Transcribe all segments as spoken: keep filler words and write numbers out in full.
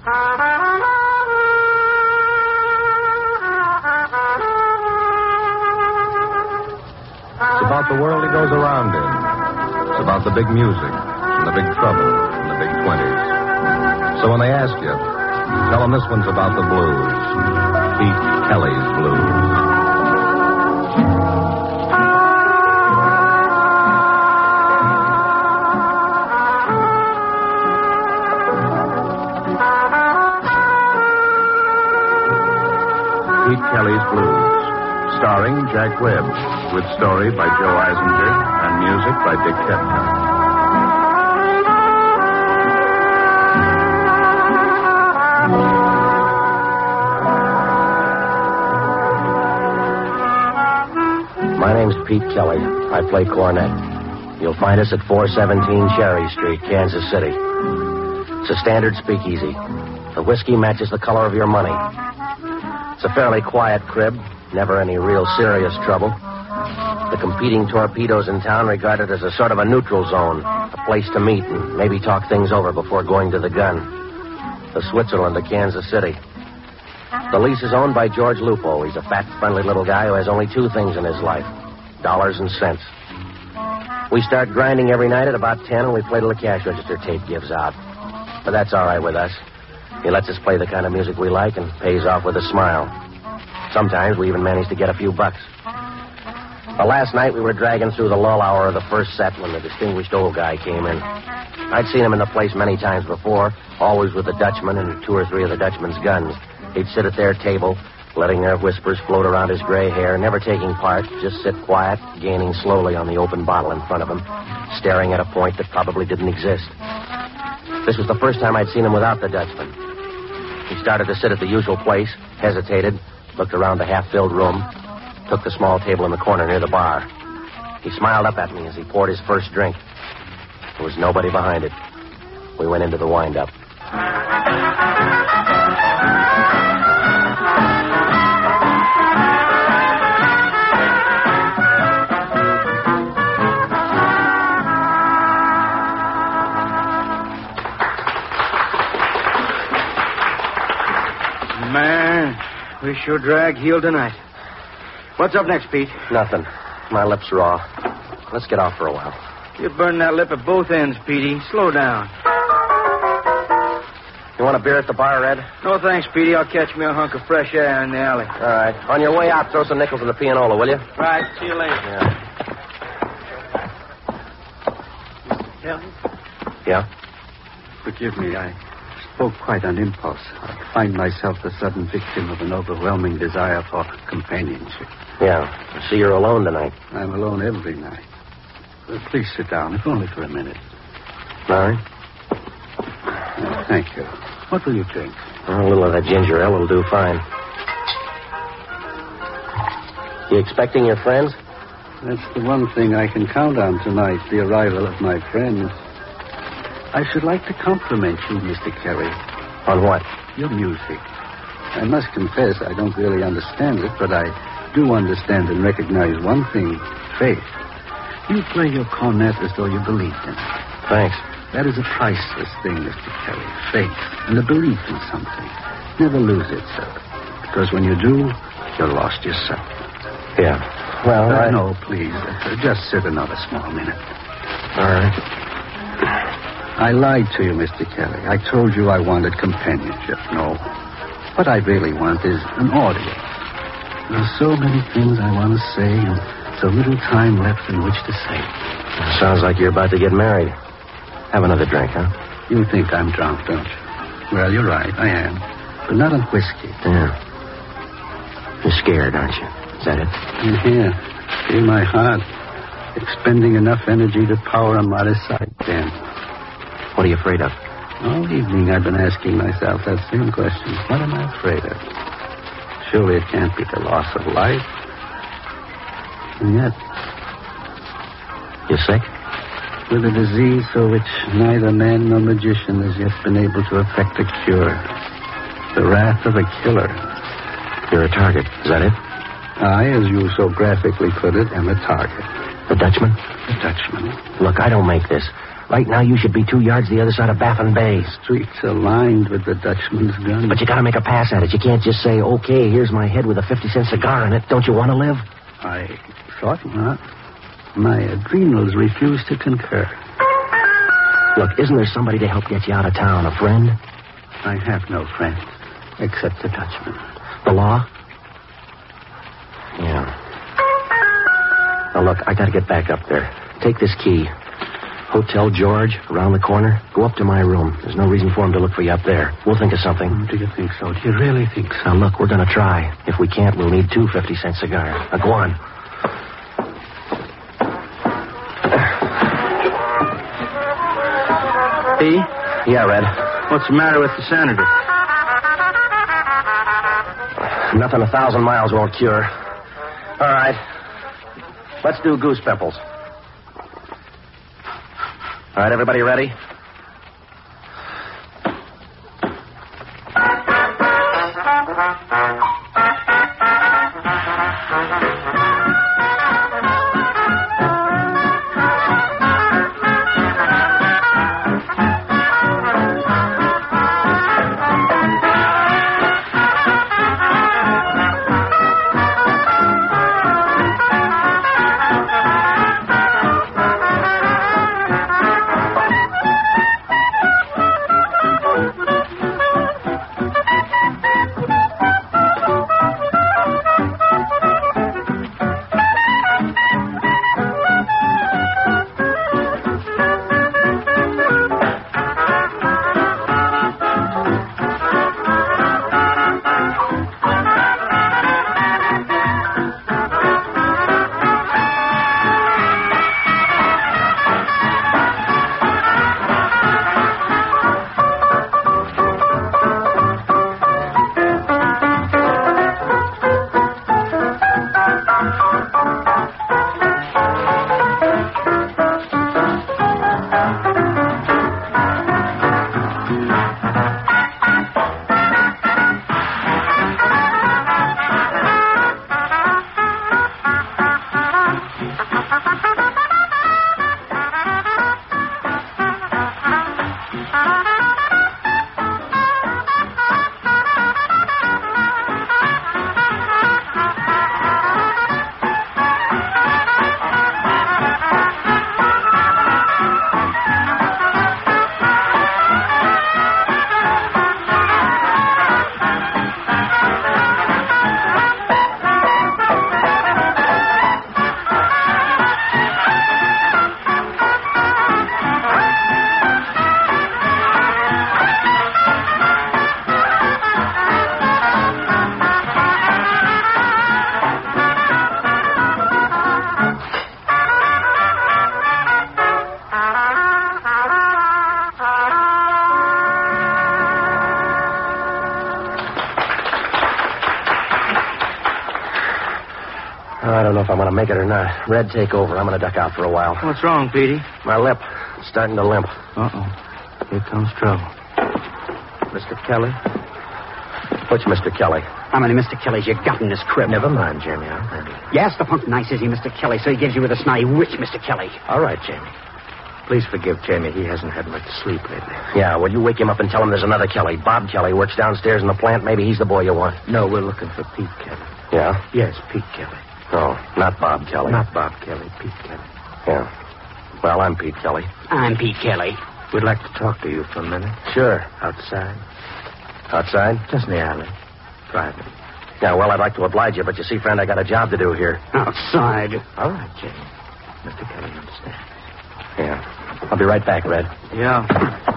It's about the world he goes around in. It's about the big music and the big trouble and the big twenties. So when they ask you, tell them this one's about the blues. Pete Kelly's Blues. Pete Kelly's Blues, starring Jack Webb, with story by Joe Eisinger and music by Dick Kettner. My name's Pete Kelly. I play cornet. You'll find us at four seventeen Cherry Street, Kansas City. It's a standard speakeasy. The whiskey matches the color of your money. It's a fairly quiet crib, never any real serious trouble. The competing torpedoes in town regard it as a sort of a neutral zone, a place to meet and maybe talk things over before going to the gun. The Switzerland of Kansas City. The lease is owned by George Lupo. He's a fat, friendly little guy who has only two things in his life, dollars and cents. We start grinding every night at about ten, and we play till the cash register tape gives out. But that's all right with us. He lets us play the kind of music we like and pays off with a smile. Sometimes we even manage to get a few bucks. The last night we were dragging through the lull hour of the first set when the distinguished old guy came in. I'd seen him in the place many times before, always with the Dutchman and two or three of the Dutchman's guns. He'd sit at their table, letting their whispers float around his gray hair, never taking part, just sit quiet, gaining slowly on the open bottle in front of him, staring at a point that probably didn't exist. This was the first time I'd seen him without the Dutchman. He started to sit at the usual place, hesitated, looked around the half-filled room, took the small table in the corner near the bar. He smiled up at me as he poured his first drink. There was nobody behind it. We went into the wind-up. Man, we sure drag heel tonight. What's up next, Pete? Nothing. My lips raw. Let's get off for a while. You're burning that lip at both ends, Petey. Slow down. You want a beer at the bar, Red? No, thanks, Petey. I'll catch me a hunk of fresh air in the alley. All right. On your way out, throw some nickels in the pianola, will you? Right. See you later. Yeah. Yeah? Yeah? Forgive me, I spoke quite on impulse. I find myself the sudden victim of an overwhelming desire for companionship. Yeah. I see you're alone tonight. I'm alone every night. Uh, please sit down, if only for a minute. All right. Uh, thank you. What will you drink? Oh, a little of that ginger ale will do fine. You expecting your friends? That's the one thing I can count on tonight, the arrival of my friends. I should like to compliment you, Mister Kelly. On what? Your music. I must confess I don't really understand it, but I do understand and recognize one thing, faith. You play your cornet as though you believed in it. Thanks. That is a priceless thing, Mister Kelly. Faith and a belief in something. Never lose it, sir. Because when you do, you're lost yourself. Yeah. Well, uh, I... No, please. Uh, just sit another small minute. All right. I lied to you, Mister Kelly. I told you I wanted companionship. No. What I really want is an audience. There are so many things I want to say and so little time left in which to say. Sounds like you're about to get married. Have another drink, huh? You think I'm drunk, don't you? Well, you're right. I am. But not on whiskey. Yeah. You're scared, aren't you? Is that it? Yeah. Feel my heart expending enough energy to power a modest side then. What are you afraid of? All evening I've been asking myself that same question. What am I afraid of? Surely it can't be the loss of life. And yet... You sick? With a disease for which neither man nor magician has yet been able to effect a cure. The wrath of a killer. You're a target. Is that it? I, as you so graphically put it, am a target. The Dutchman? The Dutchman. Look, I don't make this. Right now, you should be two yards the other side of Baffin Bay. Streets are lined with the Dutchman's gun. But you gotta make a pass at it. You can't just say, okay, here's my head with a fifty-cent cigar in it. Don't you want to live? I thought not. My adrenals refuse to concur. Look, isn't there somebody to help get you out of town? A friend? I have no friend, except the Dutchman. The law? Yeah. Now, look, I gotta get back up there. Take this key. Hotel George, around the corner. Go up to my room. There's no reason for him to look for you up there. We'll think of something. Oh, do you think so? Do you really think so? Now, look, we're gonna try. If we can't, we'll need two fifty-cent cigars. Now, go on. P? Yeah, Red. What's the matter with the senator? Nothing a thousand miles won't cure. All right. Let's do goose pimples. All right, everybody ready? I don't know if I'm going to make it or not. Red, take over. I'm going to duck out for a while. What's wrong, Petey? My lip. It's starting to limp. Uh-oh. Here comes trouble. Mister Kelly? Which Mister Kelly? How many Mister Kellys you got in this crib? Never mind, Jamie. I'll handle it. You asked the punk nice, is he, Mister Kelly, so he gives you with a snide which Mister Kelly? All right, Jamie. Please forgive Jamie. He hasn't had much sleep lately. Yeah, well, you wake him up and tell him there's another Kelly. Bob Kelly works downstairs in the plant. Maybe he's the boy you want. No, we're looking for Pete Kelly. Yeah? Yes, Pete Kelly. Oh, not Bob Kelly. Not Bob Kelly, Pete Kelly. Yeah. Well, I'm Pete Kelly. I'm Pete Kelly. We'd like to talk to you for a minute. Sure. Outside? Outside? Just in the alley. Private. Yeah, well, I'd like to oblige you, but you see, friend, I got a job to do here. Outside. All right, Jamie. Mister Kelly understands. Yeah. I'll be right back, Red. Yeah.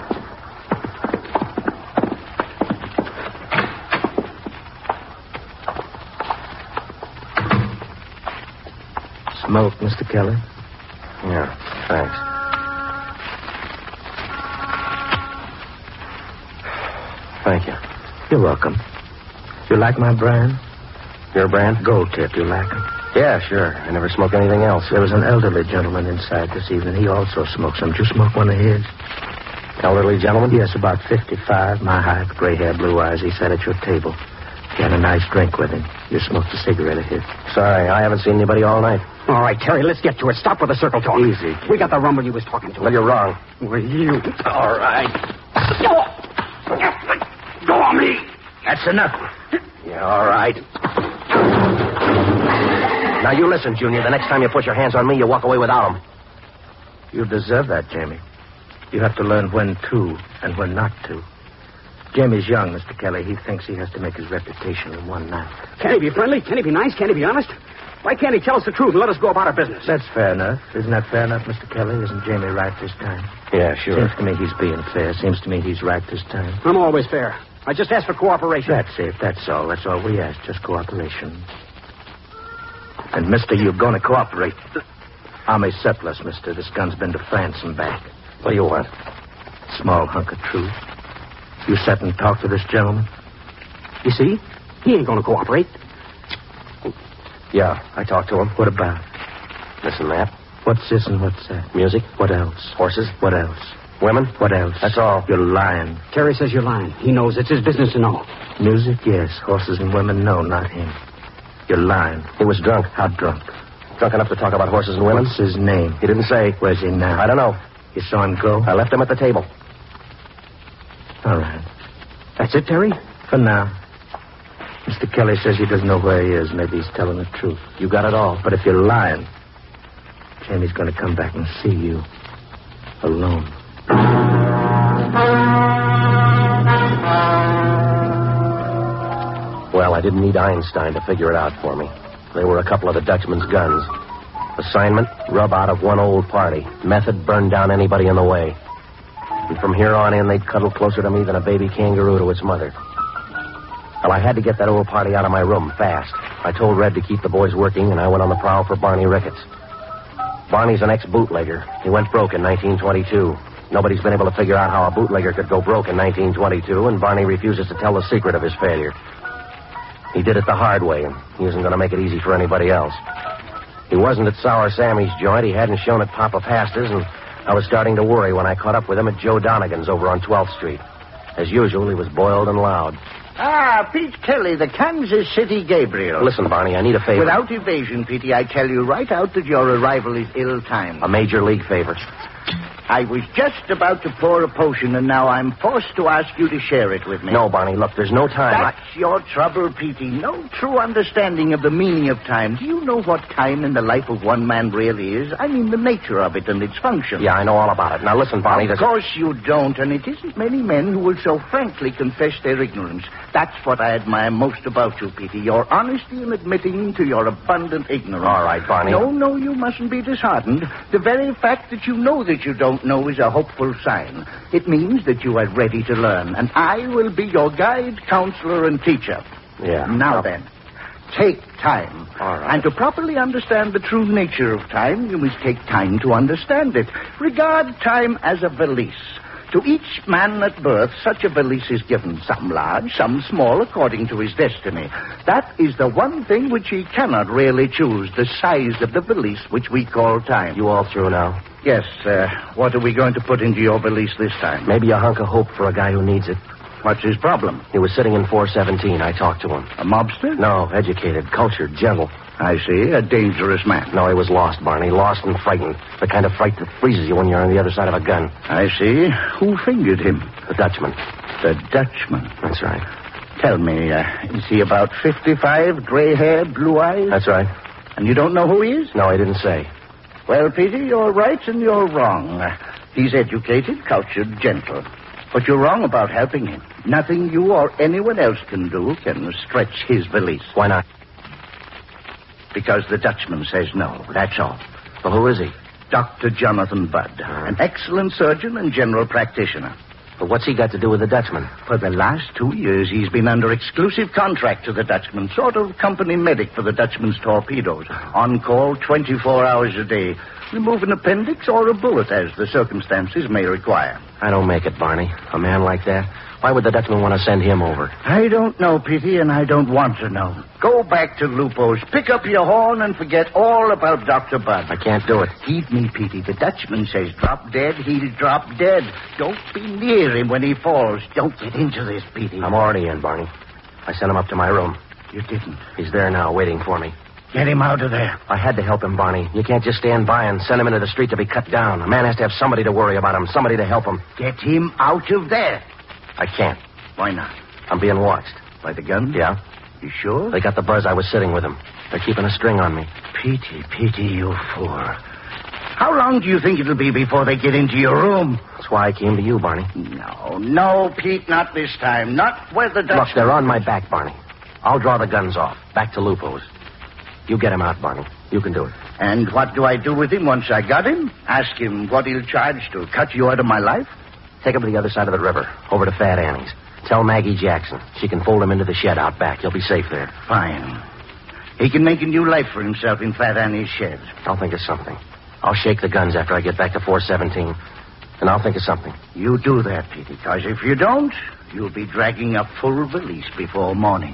Smoke, Mister Kelly? Yeah, thanks. Thank you. You're welcome. You like my brand? Your brand? Gold tip. You like it? Yeah, sure. I never smoke anything else. There was an elderly gentleman inside this evening. He also smoked some. Did you smoke one of his? Elderly gentleman? Yes, about fifty-five. My height, gray hair, blue eyes. He sat at your table. He had a nice drink with him. You smoked a cigarette of his. Sorry, I haven't seen anybody all night. All right, Terry, let's get to it. Stop with the circle talk. Easy. We got the rumble you was talking to. Well, you're wrong. Well, you... All right. Go! Go on me! That's enough. Yeah, all right. Now, you listen, Junior. The next time you put your hands on me, you walk away without them. You deserve that, Jamie. You have to learn when to and when not to. Jamie's young, Mister Kelly. He thinks he has to make his reputation in one night. Can he be friendly? Can he be nice? Can he be honest? Why can't he tell us the truth and let us go about our business? That's fair enough. Isn't that fair enough, Mister Kelly? Isn't Jamie right this time? Yeah, sure. Seems to me he's being fair. Seems to me he's right this time. I'm always fair. I just ask for cooperation. That's it. That's all. That's all we ask. Just cooperation. And, mister, you're going to cooperate. Army surplus, mister. This gun's been to France and back. What do you want? Small hunk of truth. You sat and talked to this gentleman? You see? He ain't going to cooperate. Yeah, I talked to him. What about? Listen, Matt. What's this and what's that? Music. What else? Horses. What else? Women. What else? That's all. You're lying. Terry says you're lying. He knows. It's his business to know. Music, yes. Horses and women, no, not him. You're lying. He was drunk. How drunk? Drunk enough to talk about horses and women? What's his name? He didn't say. Where's he now? I don't know. You saw him go? I left him at the table. All right. That's it, Terry? For now. Mister Kelly says he doesn't know where he is. Maybe he's telling the truth. You got it all. But if you're lying, Jamie's going to come back and see you. Alone. Well, I didn't need Einstein to figure it out for me. They were a couple of the Dutchman's guns. Assignment, rub out of one old party. Method, burn down anybody in the way. And from here on in, they'd cuddle closer to me than a baby kangaroo to its mother. Well, I had to get that old party out of my room fast. I told Red to keep the boys working, and I went on the prowl for Barney Ricketts. Barney's an ex-bootlegger. He went broke in nineteen twenty-two. Nobody's been able to figure out how a bootlegger could go broke in nineteen twenty-two, and Barney refuses to tell the secret of his failure. He did it the hard way, and he isn't going to make it easy for anybody else. He wasn't at Sour Sammy's joint. He hadn't shown at Papa Pasta's, and I was starting to worry when I caught up with him at Joe Donegan's over on twelfth Street. As usual, he was boiled and loud. Ah, Pete Kelly, the Kansas City Gabriel. Listen, Barney, I need a favor. Without evasion, Petey, I tell you right out that your arrival is ill-timed. A major league favor. I was just about to pour a potion, and now I'm forced to ask you to share it with me. No, Barney, look, there's no time. That's I... your trouble, Petey. No true understanding of the meaning of time. Do you know what time in the life of one man really is? I mean the nature of it and its function. Yeah, I know all about it. Now, listen, Barney, Of there's... course you don't, and it isn't many men who will so frankly confess their ignorance. That's what I admire most about you, Petey, your honesty in admitting to your abundant ignorance. All right, Barney. No, no, you mustn't be disheartened. The very fact that you know that you don't know is a hopeful sign. It means that you are ready to learn, and I will be your guide, counselor, and teacher. Yeah. Now then, take time. All right. And to properly understand the true nature of time, you must take time to understand it. Regard time as a valise. To each man at birth, such a valise is given, some large, some small, according to his destiny. That is the one thing which he cannot really choose, the size of the valise which we call time. You all through now? Yes, uh, what are we going to put into your valise this time? Maybe a hunk of hope for a guy who needs it. What's his problem? He was sitting in four seventeen. I talked to him. A mobster? No, educated, cultured, gentle. I see, a dangerous man. No, he was lost, Barney. Lost and frightened. The kind of fright that freezes you when you're on the other side of a gun. I see. Who fingered him? The Dutchman. The Dutchman. That's right. Tell me, uh, is he about fifty-five, gray hair, blue eyes? That's right. And you don't know who he is? No, he didn't say. Well, Peter, you're right and you're wrong. Uh, he's educated, cultured, gentle. But you're wrong about helping him. Nothing you or anyone else can do can stretch his valise. Why not? Because the Dutchman says no, that's all. Well, who is he? Doctor Jonathan Budd, an excellent surgeon and general practitioner. But what's he got to do with the Dutchman? For the last two years, he's been under exclusive contract to the Dutchman, sort of company medic for the Dutchman's torpedoes. On call twenty-four hours a day. Remove an appendix or a bullet as the circumstances may require. I don't make it, Barney. A man like that. Why would the Dutchman want to send him over? I don't know, Petey, and I don't want to know. Go back to Lupo's, pick up your horn, and forget all about Doctor Budd. I can't do it. Heed me, Petey. The Dutchman says drop dead, he'll drop dead. Don't be near him when he falls. Don't get into this, Petey. I'm already in, Barney. I sent him up to my room. You didn't. He's there now, waiting for me. Get him out of there. I had to help him, Barney. You can't just stand by and send him into the street to be cut down. A man has to have somebody to worry about him, somebody to help him. Get him out of there. I can't. Why not? I'm being watched. By the gun? Yeah? You sure? They got the buzz I was sitting with him. They're keeping a string on me. Petey, Petey, you fool. How long do you think it'll be before they get into your room? That's why I came to you, Barney. No, no, Pete, not this time. Not where the Dutch... Look, they're on my back, Barney. I'll draw the guns off. Back to Lupo's. You get him out, Barney. You can do it. And what do I do with him once I got him? Ask him what he'll charge to cut you out of my life? Take him to the other side of the river, over to Fat Annie's. Tell Maggie Jackson. She can fold him into the shed out back. He'll be safe there. Fine. He can make a new life for himself in Fat Annie's shed. I'll think of something. I'll shake the guns after I get back to four seventeen. And I'll think of something. You do that, Petey, because if you don't, you'll be dragging up full valise before morning.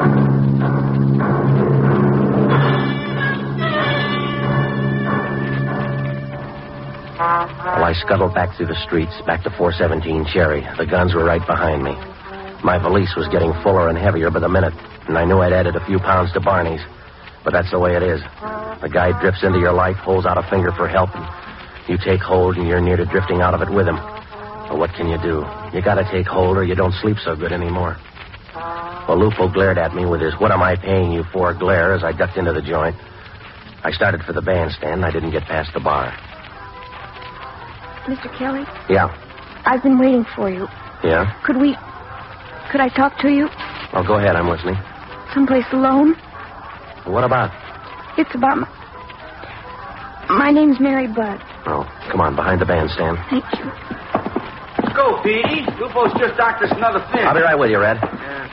Well, I scuttled back through the streets, back to four seventeen Cherry. The guns were right behind me. My valise was getting fuller and heavier by the minute, and I knew I'd added a few pounds to Barney's. But that's the way it is. A guy drifts into your life, holds out a finger for help, and you take hold, and you're near to drifting out of it with him. But what can you do? You gotta take hold, or you don't sleep so good anymore. Well, Lupo glared at me with his "what am I paying you for" glare as I ducked into the joint. I started for the bandstand, and I didn't get past the bar. Mister Kelly? Yeah. I've been waiting for you. Yeah? Could we... Could I talk to you? Oh, go ahead. I'm listening. Someplace alone? What about? It's about my... My name's Mary Budd. Oh, come on, behind the bandstand. Thank you. Let's go, Petey. Lupo's just docked us another fin. I'll be right with you, Red. Yeah.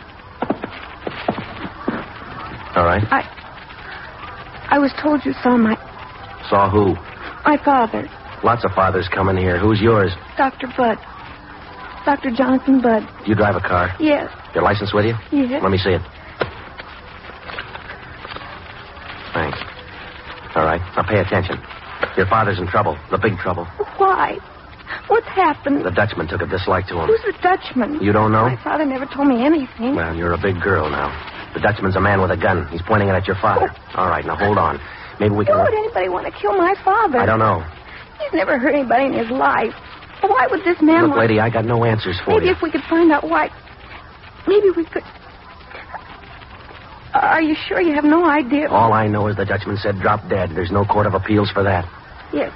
All right. I... I was told you saw my... Saw who? My father. Lots of fathers coming here. Who's yours? Doctor Budd. Doctor Jonathan Budd. Do you drive a car? Yes. Your license with you? Yes. Let me see it. Thanks. All right. Now pay attention. Your father's in trouble. The big trouble. Why? What's happened? The Dutchman took a dislike to him. Who's the Dutchman? You don't know? My father never told me anything. Well, you're a big girl now. The Dutchman's a man with a gun. He's pointing it at your father. All right, now hold on. Maybe we can... Why would anybody want to kill my father? I don't know. He's never hurt anybody in his life. Why would this man Look, want... lady, I got no answers for Maybe you. if we could find out why... Maybe we could... Are you sure you have no idea? All I know is the Dutchman said drop dead. There's no court of appeals for that. Yes.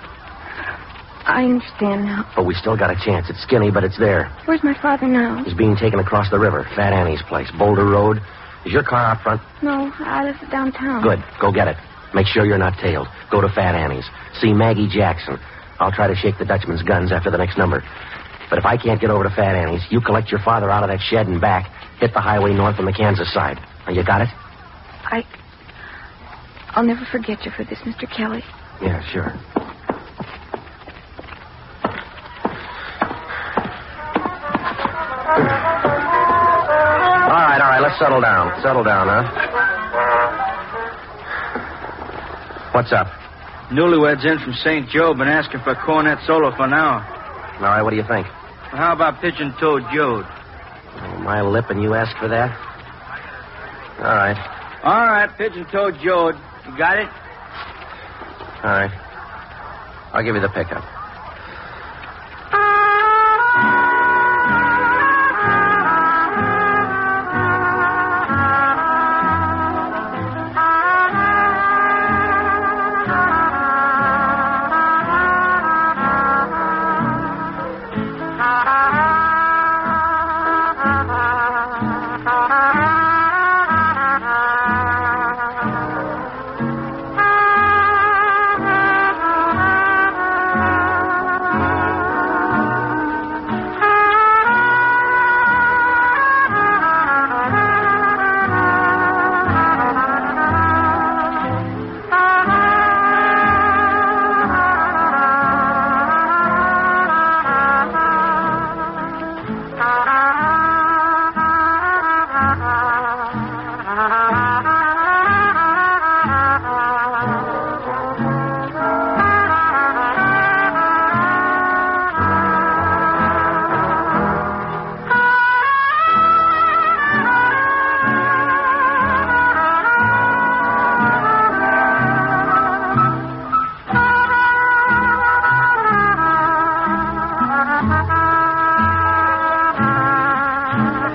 I understand now. But we still got a chance. It's skinny, but it's there. Where's my father now? He's being taken across the river. Fat Annie's place. Boulder Road. Is your car out front? No, I left it downtown. Good. Go get it. Make sure you're not tailed. Go to Fat Annie's. See Maggie Jackson. I'll try to shake the Dutchman's guns after the next number. But if I can't get over to Fat Annie's, you collect your father out of that shed and back, hit the highway north on the Kansas side. Now, you got it? I... I'll never forget you for this, Mister Kelly. Yeah, sure. All right, all right, let's settle down. Settle down, huh? What's up? Newlyweds in from Saint Joe been asking for a cornet solo for an hour. All right, what do you think? Well, how about Pigeon-Toed Jode? Oh, my lip and you ask for that? All right. All right, Pigeon-Toed Jode. You got it? All right. I'll give you the pickup.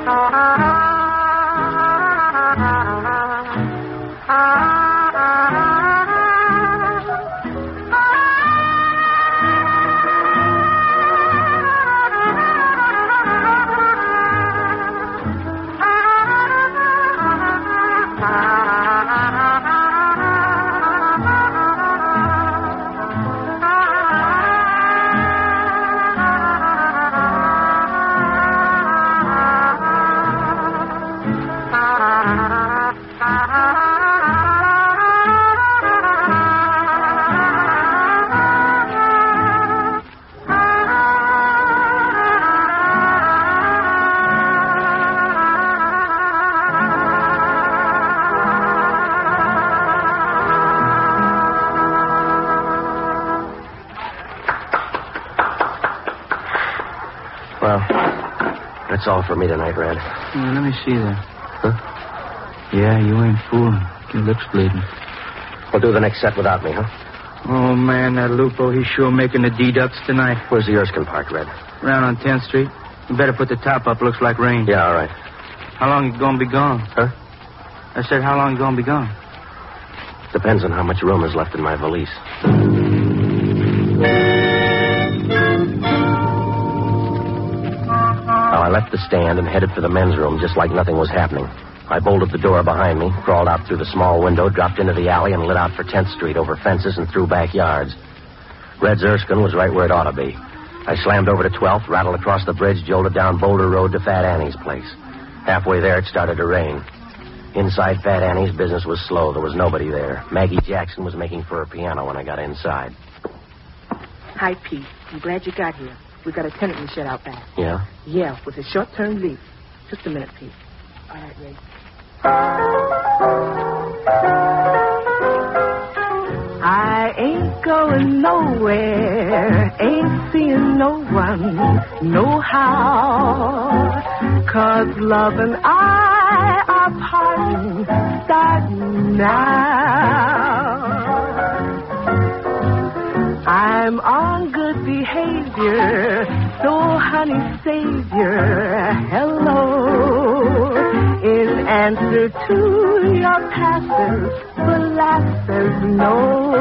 Well, that's all for me tonight, Red. Yeah, let me see that. Huh? Yeah, you ain't fooling. Your lip's bleeding. We'll do the next set without me, huh? Oh, man, that Lupo, he's sure making the deducts tonight. Where's the Erskine Park, Red? Around on tenth Street. You better put the top up. Looks like rain. Yeah, all right. How long you gonna be gone? Huh? I said, how long you gonna be gone? Depends on how much room is left in my valise. Now, I left the stand and headed for the men's room just like nothing was happening. I bolted the door behind me, crawled out through the small window, dropped into the alley, and lit out for tenth Street over fences and through backyards. Red's Erskine was right where it ought to be. I slammed over to twelfth, rattled across the bridge, jolted down Boulder Road to Fat Annie's place. Halfway there, it started to rain. Inside Fat Annie's, business was slow. There was nobody there. Maggie Jackson was making for a piano when I got inside. Hi, Pete. I'm glad you got here. We've got a tenant in the shed out back. Yeah? Yeah, with a short-term lease. Just a minute, Pete. All right, Ray. I ain't going nowhere, ain't seeing no one, no how, 'cause love and I are parting, starting now. I'm on good behavior, so honey savior, hello. In answer to your passes, the last says no.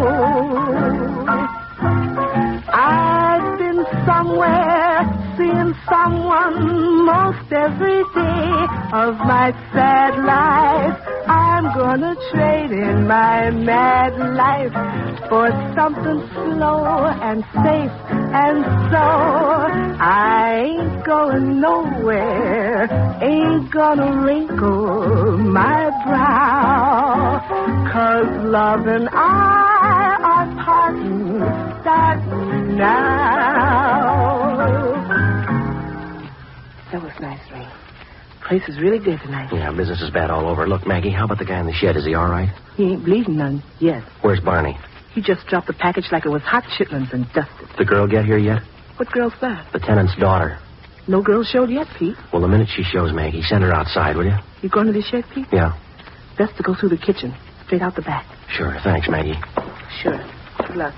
I've been somewhere, seeing someone most every day of my sad life. I'm gonna trade in my mad life for something slow and safe, and so I ain't going nowhere, ain't gonna wrinkle my brow, 'cause love and I are parting, starting now. That was nice, Ray. Place is really good tonight. Yeah, business is bad all over. Look, Maggie, how about the guy in the shed? Is he all right? He ain't bleeding none yet. Where's Barney? He just dropped the package like it was hot chitlins and dusted. The girl get here yet? What girl's that? The tenant's daughter. No girl showed yet, Pete. Well, the minute she shows, Maggie, send her outside, will you? You going to the shed, Pete? Yeah. Best to go through the kitchen, straight out the back. Sure. Thanks, Maggie. Sure. Good luck.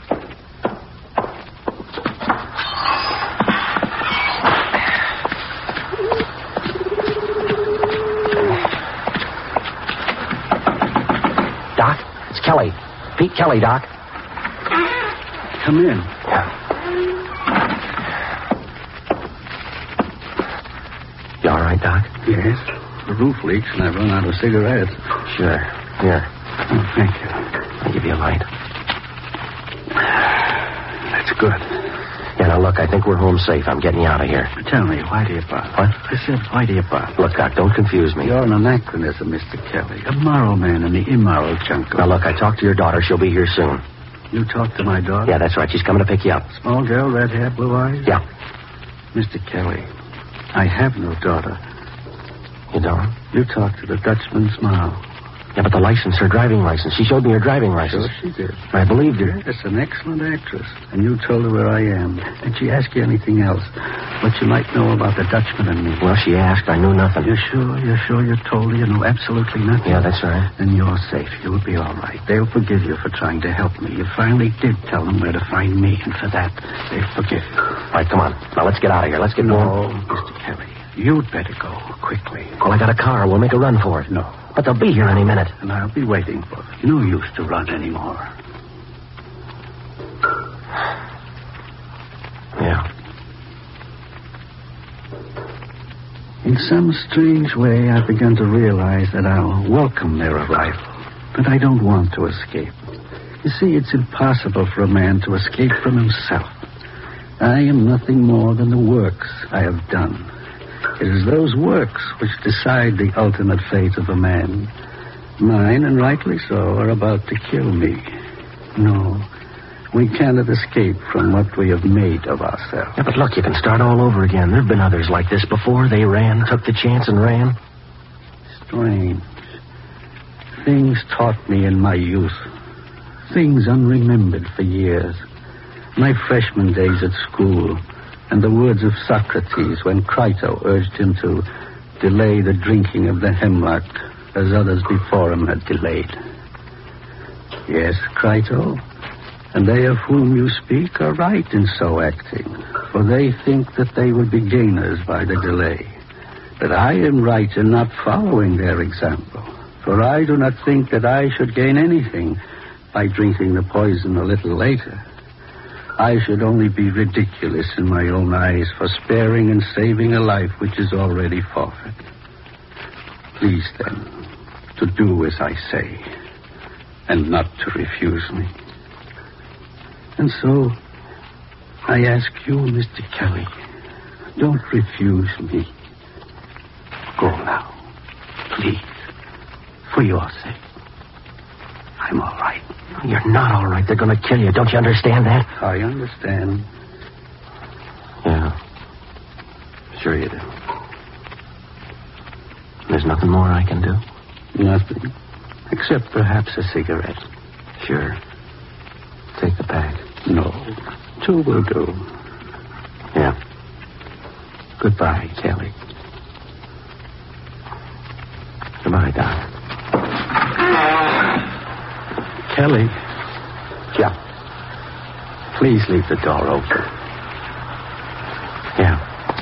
Doc, it's Kelly. Pete Kelly, Doc. Come in. You all right, Doc? Yes. The roof leaks and I've run out of cigarettes. Sure. Here. Oh, thank you. I'll give you a light. That's good. Yeah, now, look, I think we're home safe. I'm getting you out of here. Tell me, why do you bother? What? I said, why do you bother? Look, Doc, don't confuse me. You're an anachronism, Mister Kelly. A moral man in the immoral jungle. Now, look, I talked to your daughter. She'll be here soon. You talked to my daughter? Yeah, that's right. She's coming to pick you up. Small girl, red hair, blue eyes? Yeah. Mister Kelly, I have no daughter. You don't? You talked to the Dutchman Smile. Yeah, but the license, her driving license. She showed me her driving license. Sure she did. I believed her. Yes, an excellent actress. And you told her where I am. Did she ask you anything else? What you might know about the Dutchman and me? Well, she asked. I knew nothing. You're sure? You're sure you told her you know absolutely nothing? Yeah, that's right. Then you're safe. You'll be all right. They'll forgive you for trying to help me. You finally did tell them where to find me, and for that, they'll forgive you. All right, come on. Now, let's get out of here. Let's get no, going. Mister Kelly. You'd better go quickly. Well, I got a car. We'll make a run for it. No. But they'll be here any minute. And I'll be waiting for them. No use to run anymore. Yeah. In some strange way, I've begun to realize that I'll welcome their arrival. But I don't want to escape. You see, it's impossible for a man to escape from himself. I am nothing more than the works I have done. It is those works which decide the ultimate fate of a man. Mine, and rightly so, are about to kill me. No, we cannot escape from what we have made of ourselves. Yeah, but look, you can start all over again. There have been others like this before. They ran, took the chance, and ran. Strange. Things taught me in my youth. Things unremembered for years. My freshman days at school, and the words of Socrates when Crito urged him to delay the drinking of the hemlock as others before him had delayed. Yes, Crito, and they of whom you speak are right in so acting, for they think that they will be gainers by the delay. But I am right in not following their example, for I do not think that I should gain anything by drinking the poison a little later. I should only be ridiculous in my own eyes for sparing and saving a life which is already forfeit. Please, then, to do as I say, and not to refuse me. And so, I ask you, Mister Kelly, don't refuse me. Go now, please, for your sake. I'm all right. You're not all right. They're going to kill you. Don't you understand that? I understand. Yeah. Sure you do. There's nothing more I can do? Nothing. Except perhaps a cigarette. Sure. Take the pack. No. Two will do. Yeah. Goodbye, Kelly. Goodbye, Doc. Kelly. Yeah. Please leave the door open. Yeah.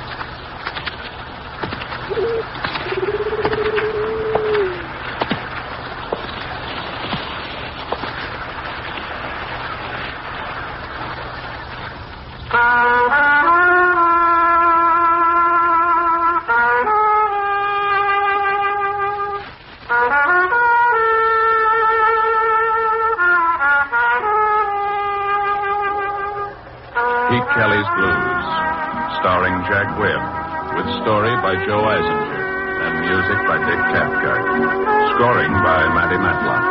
Pete Kelly's Blues, starring Jack Webb, with story by Joe Eisinger and music by Dick Cathcart, scoring by Matty Matlock.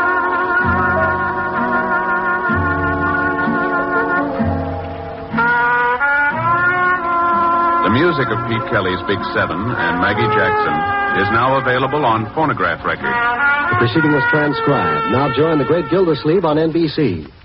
The music of Pete Kelly's Big Seven and Maggie Jackson is now available on phonograph records. The proceeding was transcribed. Now join the great Gildersleeve on N B C.